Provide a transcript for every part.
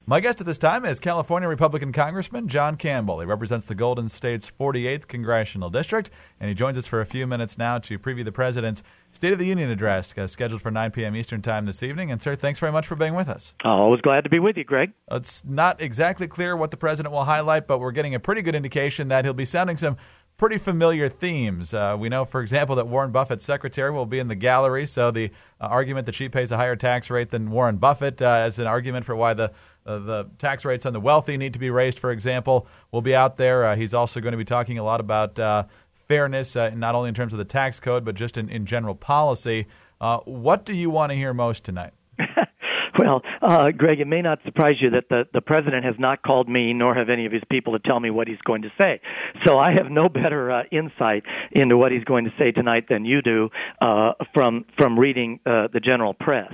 My guest at this time is California Republican Congressman John Campbell. He represents the Golden State's 48th Congressional District, and he joins us for a few minutes now to preview the President's State of the Union address, scheduled for 9 p.m. Eastern Time this evening. And, sir, thanks very much for being with us. Always glad to be with you, Greg. It's not exactly clear what the President will highlight, but we're getting a pretty good indication that he'll be sounding some pretty familiar themes. We know, for example, that Warren Buffett's secretary will be in the gallery, so the argument that she pays a higher tax rate than Warren Buffett as an argument for why the tax rates on the wealthy need to be raised, for example, will be out there. He's also going to be talking a lot about fairness, not only in terms of the tax code, but just in general policy. What do you want to hear most tonight? Well, Greg, it may not surprise you that the President has not called me, nor have any of his people, to tell me what he's going to say. So I have no better insight into what he's going to say tonight than you do from reading the general press.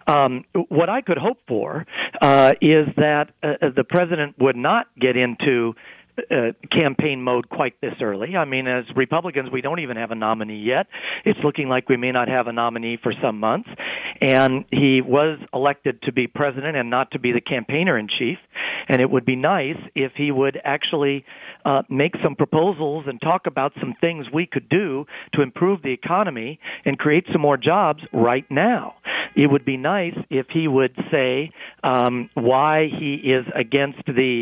What I could hope for is that the President would not get into campaign mode quite this early. I mean, as Republicans, we don't even have a nominee yet. It's looking like we may not have a nominee for some months. And he was elected to be president and not to be the campaigner-in-chief. And it would be nice if he would actually make some proposals and talk about some things we could do to improve the economy and create some more jobs right now. It would be nice if he would say why he is against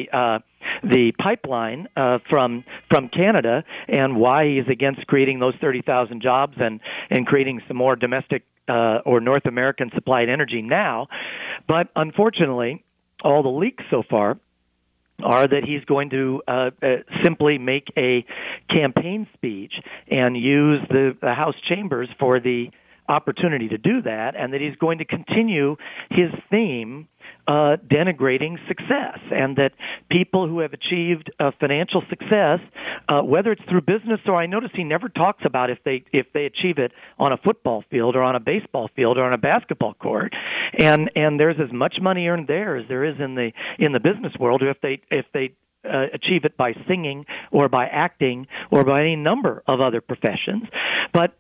the pipeline from Canada and why he is against creating those 30,000 jobs and creating some more domestic or North American supplied energy now. But unfortunately, all the leaks so far are that he's going to simply make a campaign speech and use the House chambers for the opportunity to do that, and that he's going to continue his theme denigrating success, and that people who have achieved financial success, whether it's through business or I notice he never talks about if they achieve it on a football field or on a baseball field or on a basketball court, and there's as much money earned there as there is in the business world if they achieve it by singing or by acting or by any number of other professions. But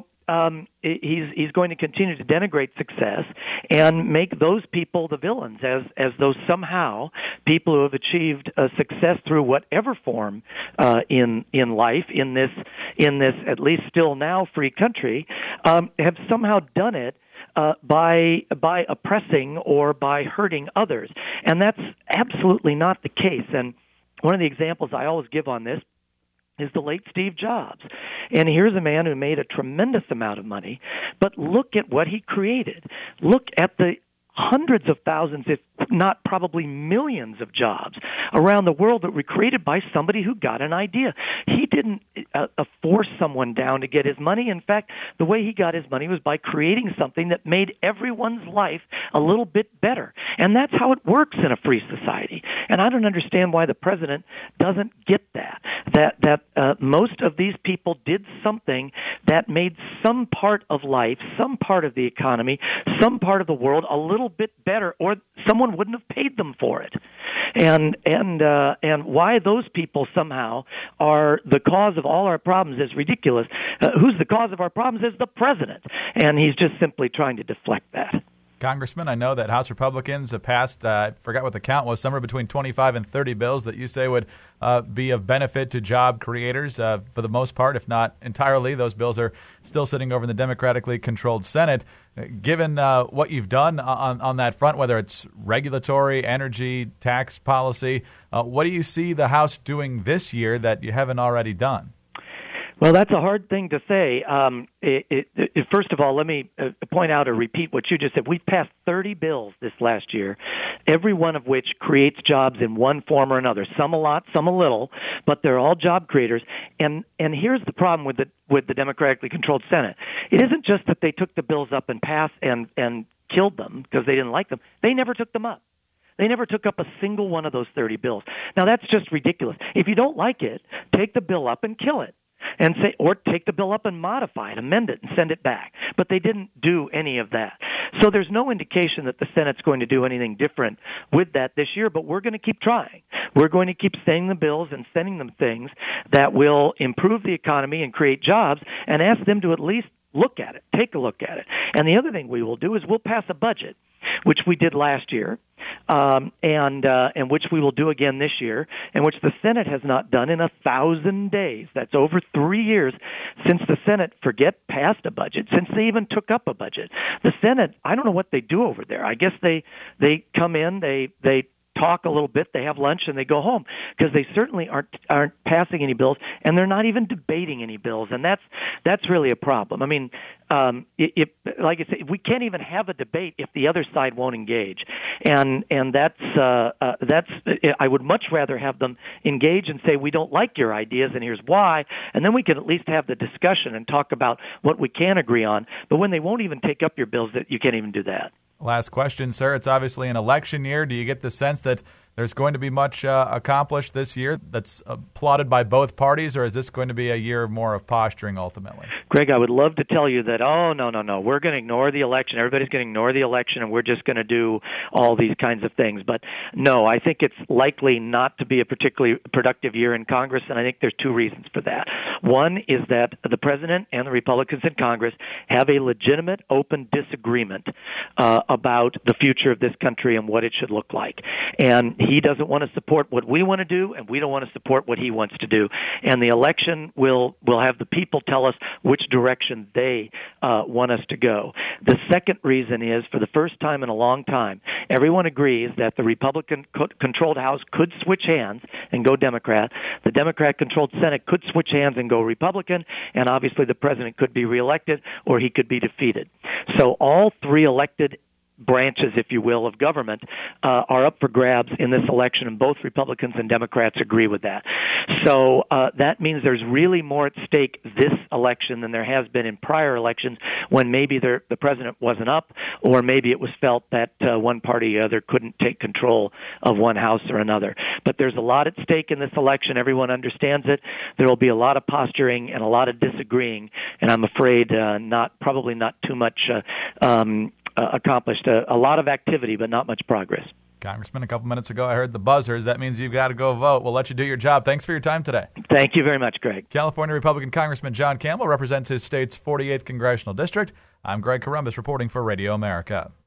he's going to continue to denigrate success and make those people the villains, as though somehow people who have achieved success through whatever form in life in this at least still now free country have somehow done it by oppressing or by hurting others, and that's absolutely not the case. And one of the examples I always give on this is the late Steve Jobs. And here's a man who made a tremendous amount of money, but look at what he created. Look at the hundreds of thousands, if not probably millions of jobs around the world that were created by somebody who got an idea. He didn't force someone down to get his money. In fact, the way he got his money was by creating something that made everyone's life a little bit better. And that's how it works in a free society. And I don't understand why the President doesn't get that most of these people did something that made some part of life, some part of the economy, some part of the world a little bit better, or someone wouldn't have paid them for it. And why those people somehow are the cause of all our problems is ridiculous. Who's the cause of our problems is the President, and he's just simply trying to deflect that. Congressman, I know that House Republicans have passed, I forgot what the count was, somewhere between 25 and 30 bills that you say would be of benefit to job creators for the most part, if not entirely. Those bills are still sitting over in the democratically controlled Senate. Given what you've done on that front, whether it's regulatory, energy, tax policy, what do you see the House doing this year that you haven't already done? Well, that's a hard thing to say. First of all, let me point out or repeat what you just said. We've passed 30 bills this last year, every one of which creates jobs in one form or another. Some a lot, some a little, but they're all job creators. And here's the problem with the democratically controlled Senate. It isn't just that they took the bills up and passed and killed them because they didn't like them. They never took them up. They never took up a single one of those 30 bills. Now, that's just ridiculous. If you don't like it, take the bill up and kill it. And say, or take the bill up and modify it, amend it, and send it back. But they didn't do any of that. So there's no indication that the Senate's going to do anything different with that this year, but we're going to keep trying. We're going to keep sending the bills and sending them things that will improve the economy and create jobs, and ask them to at least look at it, take a look at it. And the other thing we will do is we'll pass a budget, which we did last year, and which we will do again this year, and which the Senate has not done in 1,000 days. That's over 3 years since the Senate, passed a budget, since they even took up a budget. The Senate, I don't know what they do over there. I guess they come in, they talk a little bit, they have lunch, and they go home, because they certainly aren't passing any bills, and they're not even debating any bills, and that's really a problem. I mean, if like I say, we can't even have a debate if the other side won't engage, and that's I would much rather have them engage and say, we don't like your ideas, and here's why, and then we can at least have the discussion and talk about what we can agree on. But when they won't even take up your bills, that you can't even do that. Last question, sir. It's obviously an election year. Do you get the sense that there's going to be much accomplished this year that's plotted by both parties, or is this going to be a year more of posturing ultimately? Greg, I would love to tell you that, no, we're going to ignore the election. Everybody's going to ignore the election, and we're just going to do all these kinds of things. But no, I think it's likely not to be a particularly productive year in Congress, and I think there's two reasons for that. One is that the President and the Republicans in Congress have a legitimate, open disagreement about the future of this country and what it should look like. And he doesn't want to support what we want to do, and we don't want to support what he wants to do. And the election will have the people tell us which direction they want us to go. The second reason is, for the first time in a long time, everyone agrees that the Republican-controlled House could switch hands and go Democrat. The Democrat-controlled Senate could switch hands and go Republican, and obviously the president could be reelected or he could be defeated. So all three elected branches, if you will, of government are up for grabs in this election, and both Republicans and Democrats agree with that. So that means there's really more at stake this election than there has been in prior elections, when maybe the president wasn't up, or maybe it was felt that one party or other couldn't take control of one house or another. But there's a lot at stake in this election. Everyone understands it. There will be a lot of posturing and a lot of disagreeing, and I'm afraid probably not too much accomplished. A lot of activity, but not much progress. Congressman, a couple minutes ago, I heard the buzzers. That means you've got to go vote. We'll let you do your job. Thanks for your time today. Thank you very much, Greg. California Republican Congressman John Campbell represents his state's 48th Congressional District. I'm Greg Corombos reporting for Radio America.